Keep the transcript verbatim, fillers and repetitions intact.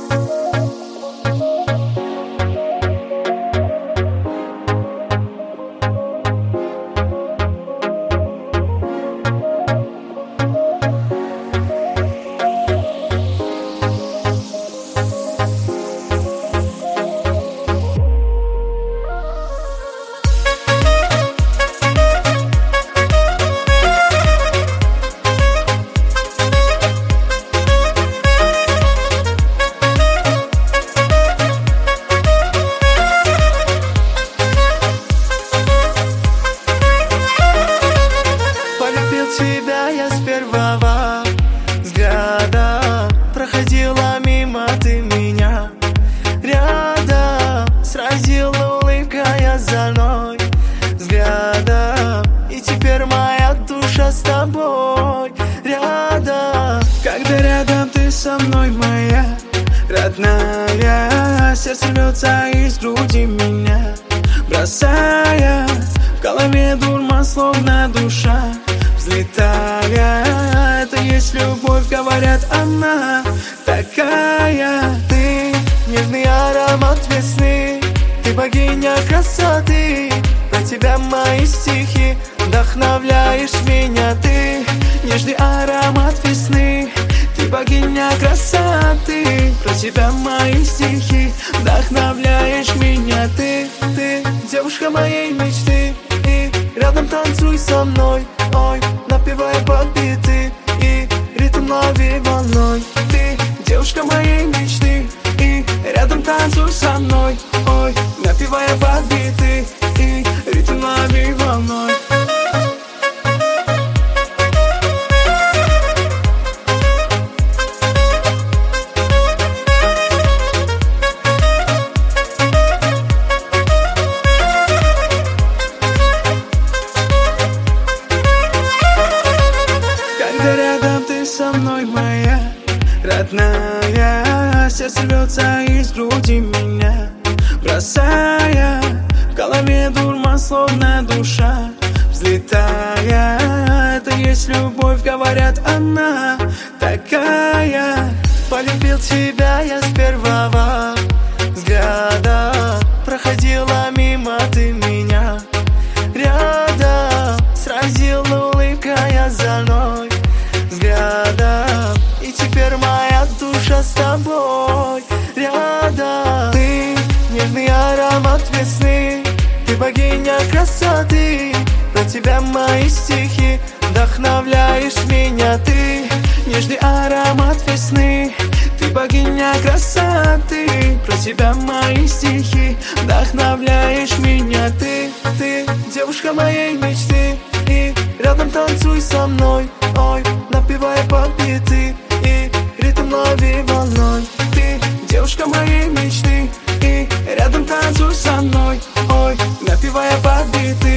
Тебя я с первого взгляда, проходила мимо ты меня рядом, сразила улыбкой озорной взглядом. И теперь моя душа с тобой рядом. Когда рядом ты со мной, моя родная, сердце рвется из груди меня, бросая в голове дурман, словно душа взлетая. Это есть любовь, говорят, она такая. Ты нежный аромат весны, ты богиня красоты. Про тебя мои стихи, вдохновляешь меня. Ты нежный аромат весны, ты богиня красоты. Про тебя мои стихи, вдохновляешь меня. Ты, ты девушка моей мечты, и рядом танцуй со мной. Ой, напевая под биты, и ритм лови волной. Ты девушка моей мечты, и рядом танцуй со мной. Ой, напевая под биты, и ритм лови волной. Рядом ты со мной, моя родная, сердце рвется из груди меня, бросая в голове дурман, словно душа взлетая. Это есть любовь, говорят, она такая. Полюбил тебя я с первого взгляда, проходила мимо ты меня рядом, сразила улыбкой озорной взглядом. И теперь моя душа с тобой рядом. Ты нежный аромат весны, ты богиня красоты. Про тебя мои стихи, вдохновляешь меня. Ты нежный аромат весны, ты богиня красоты. Про тебя мои стихи, вдохновляешь меня. Ты, ты девушка моей мечты, и рядом танцуй со мной. Ой, напевая под биты, и ритм лови волной. Ты девушка моей мечты, и рядом танцуй со мной. Ой, напевая под биты.